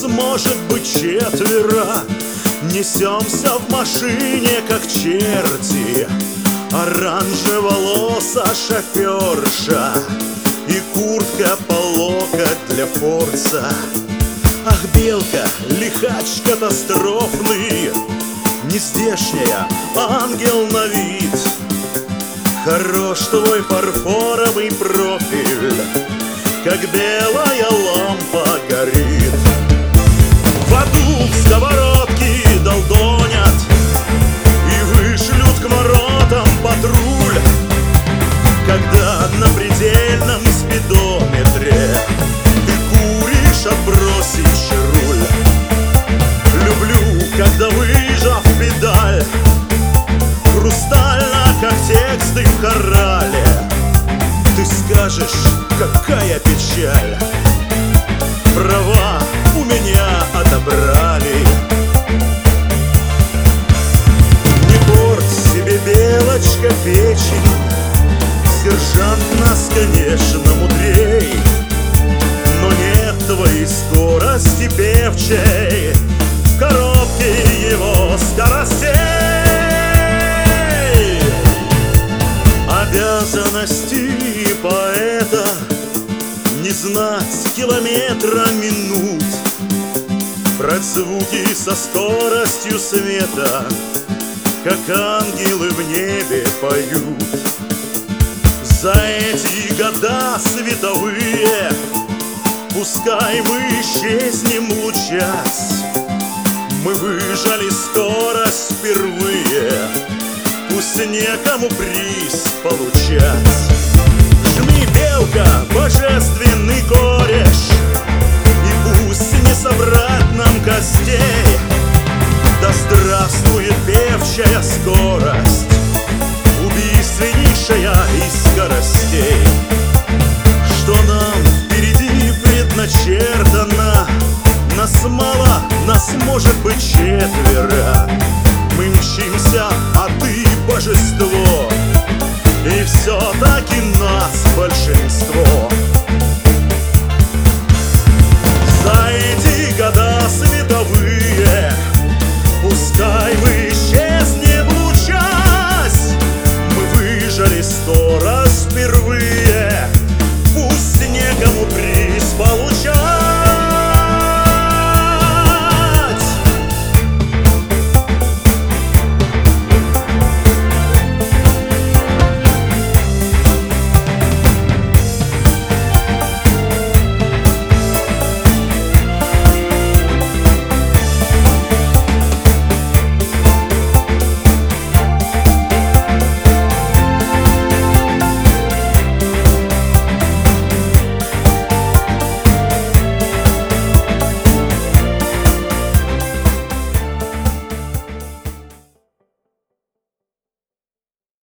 может быть четверо. Несемся в машине, как черти. Оранжеволоса шоферша и куртка по локоть для форца. Ах, белка, лихач катастрофный, нездешняя, ангел на вид. Хорош твой фарфоровый профиль, как белая лампа горит. В аду в сковородки долдонят и вышлют к воротам патруль, когда на предельном спидометре ты куришь, отбросишь руль. Люблю, когда, выжав педаль, хрустально, как тексты в хорале, ты скажешь, какая печаль, права у меня отобрали. Не порть себе, белочка, печень, сержант нас, конечно, мудрей, но нет твоей скорости певчей в коробке его скоростей. Обязанности поэта не знать километра минут, брать звуки со скоростью света, как ангелы в небе поют. За эти года световые пускай мы исчезнем лучас, мы выжали скорость впервые, пусть некому приз получать. Жми, белка, божественный кореш, и пусть не собрать нам костей. Да здравствует певчая скорость, убийственнейшая из скоростей. Что нам впереди предначертано, нас мало, нас может быть четверо. Мы мчимся, а ты божество, и все-таки нас большинство.